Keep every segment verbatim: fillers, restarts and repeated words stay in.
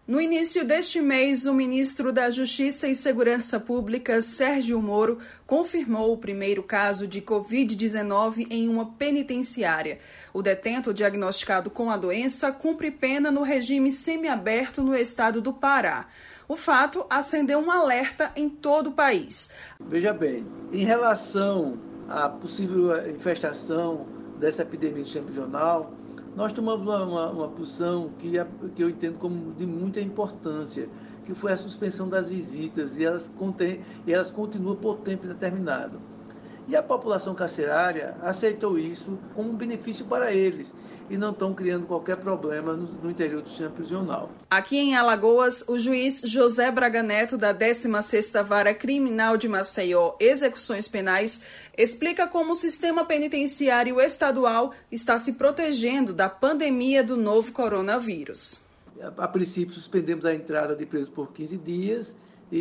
No início deste mês, o ministro da Justiça e Segurança Pública, Sérgio Moro, confirmou o primeiro caso de covid dezenove em uma penitenciária. O detento diagnosticado com a doença cumpre pena no regime semiaberto no estado do Pará. O fato acendeu um alerta em todo o país. Veja bem, em relação à possível infestação dessa epidemia do sistema prisional, nós tomamos uma, uma, uma posição que, que eu entendo como de muita importância, que foi a suspensão das visitas, e elas, contém, e elas continuam por tempo indeterminado. E a população carcerária aceitou isso como um benefício para eles e não estão criando qualquer problema no, no interior do sistema prisional. Aqui em Alagoas, o juiz José Braga Neto, da décima sexta Vara Criminal de Maceió, Execuções Penais, explica como o sistema penitenciário estadual está se protegendo da pandemia do novo coronavírus. A, a princípio, suspendemos a entrada de presos por quinze dias,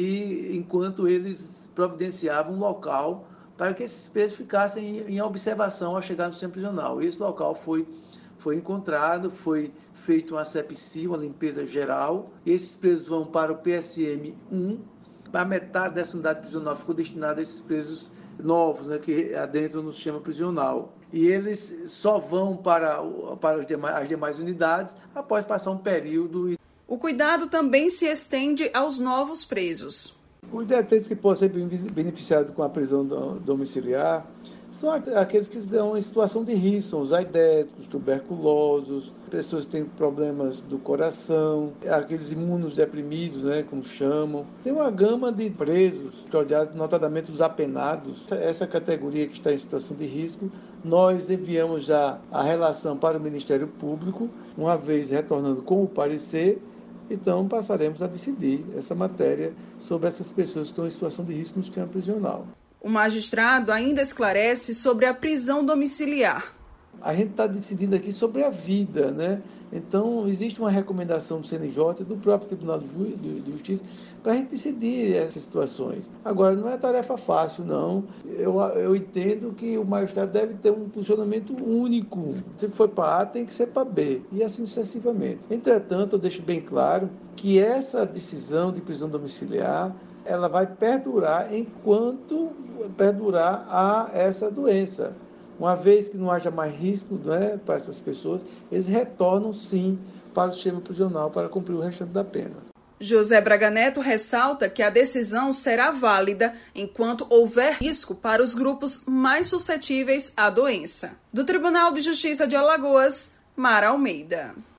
e enquanto eles providenciavam um local para que esses presos ficassem em, em observação ao chegar no sistema prisional. Esse local foi Foi encontrado, foi feita uma asepsia, uma limpeza geral. Esses presos vão para o P S M um. A metade dessa unidade prisional ficou destinada a esses presos novos, né, que adentram no sistema prisional. E eles só vão para, para as, demais, as demais unidades após passar um período. O cuidado também se estende aos novos presos. Os detentos que possam ser beneficiados com a prisão domiciliar são aqueles que estão em situação de risco, são os aidéticos, tuberculosos, pessoas que têm problemas do coração, aqueles imunodeprimidos, né, como chamam. Tem uma gama de presos, notadamente os apenados. Essa categoria que está em situação de risco, nós enviamos já a relação para o Ministério Público, uma vez retornando com o parecer. Então, passaremos a decidir essa matéria sobre essas pessoas que estão em situação de risco no sistema prisional. O magistrado ainda esclarece sobre a prisão domiciliar. A gente está decidindo aqui sobre a vida, né? Então, existe uma recomendação do C N J e do próprio Tribunal de, Ju- de, de Justiça para a gente decidir essas situações. Agora, não é tarefa fácil, não. Eu, eu entendo que o magistrado deve ter um funcionamento único. Se for para A, tem que ser para B, e assim sucessivamente. Entretanto, eu deixo bem claro que essa decisão de prisão domiciliar ela vai perdurar enquanto perdurar a essa doença. Uma vez que não haja mais risco, né, para essas pessoas, eles retornam sim para o sistema prisional para cumprir o restante da pena. José Braga Neto ressalta que a decisão será válida enquanto houver risco para os grupos mais suscetíveis à doença. Do Tribunal de Justiça de Alagoas, Mara Almeida.